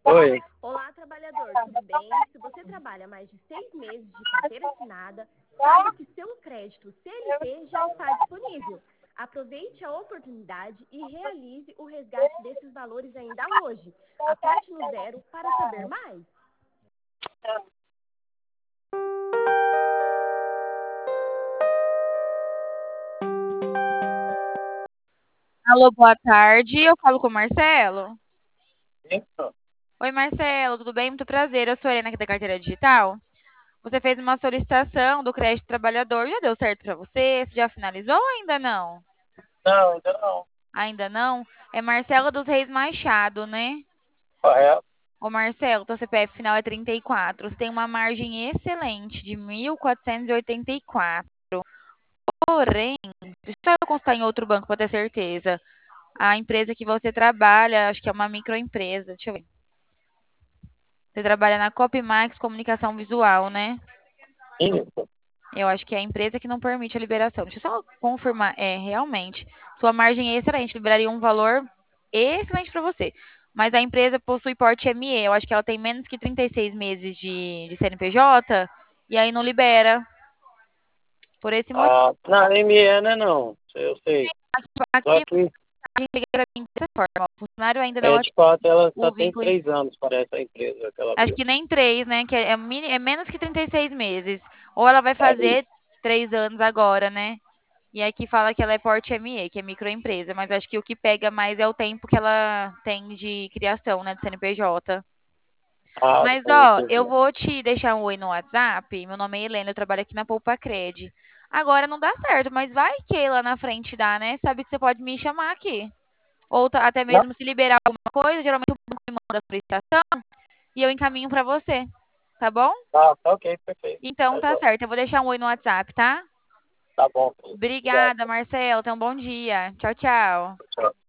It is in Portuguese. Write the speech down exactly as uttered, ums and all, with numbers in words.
Oi. Olá, trabalhador, tudo bem? Se você trabalha mais de seis meses de carteira assinada, saiba que seu crédito C L T já está disponível. Aproveite a oportunidade e realize o resgate desses valores ainda hoje. Aperte no zero para saber mais. Alô, boa tarde. Eu falo com o Marcelo. Isso. Oi, Marcelo, tudo bem? Muito prazer. Eu sou a Helena aqui da Carteira Digital. Você fez uma solicitação do crédito trabalhador. Já deu certo para você? Você já finalizou ou ainda não? Não, ainda não. Ainda não? É Marcelo dos Reis Machado, né? Correto. Ô, Marcelo, teu C P F final é trinta e quatro. Você tem uma margem excelente de mil quatrocentos e oitenta e quatro. Porém, deixa eu consultar em outro banco para ter certeza. A empresa que você trabalha, acho que é uma microempresa. Deixa eu ver. Você trabalha na Copmax Comunicação Visual, né? Isso. Eu acho que é a empresa que não permite a liberação. Deixa eu só confirmar. É, realmente. Sua margem é excelente. Liberaria um valor excelente para você. Mas a empresa possui porte M E. Eu acho que ela tem menos que trinta e seis meses de, de C N P J. E aí não libera. Por esse motivo. Ah, na M E, né, não. Eu sei. Só Aqui que a gente liga para mim dessa forma. O funcionário ainda não é de ativou fato, ela o só tem vínculo. três anos, parece, a empresa que ela Acho abriu. que nem três, né? Que é, é mini- é menos que trinta e seis meses. Ou ela vai É fazer isso. três anos agora, né? E aqui fala que ela é porte M E, que é microempresa, mas acho que o que pega mais é o tempo que ela tem de criação, né, do C N P J. Ah, Mas, sim, ó, eu entendi. vou te deixar um oi no WhatsApp. Meu nome é Helena, eu trabalho aqui na Poupa Cred. Agora não dá certo, mas vai que lá na frente dá, né? Sabe que você pode me chamar aqui. Ou tá- até Não, mesmo se liberar alguma coisa, geralmente o banco me manda a solicitação e eu encaminho pra você, tá bom? tá, tá ok, perfeito. Então Tá tá jóia. certo, eu vou deixar um oi no WhatsApp, tá? Tá bom, filho. Obrigado. Obrigada, Marcelo. Tenha um bom dia. Tchau, tchau. Tchau.